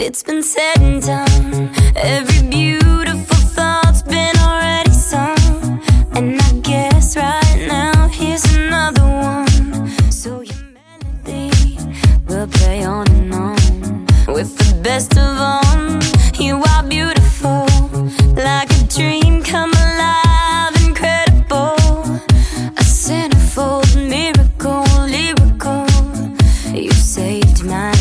It's been said and done. Every beautiful thought's been already sung. And I guess right now here's another one. So your melody will play on and on. With the best of them, you are beautiful. Like a dream come alive, incredible. A centerfold miracle, lyrical. You saved my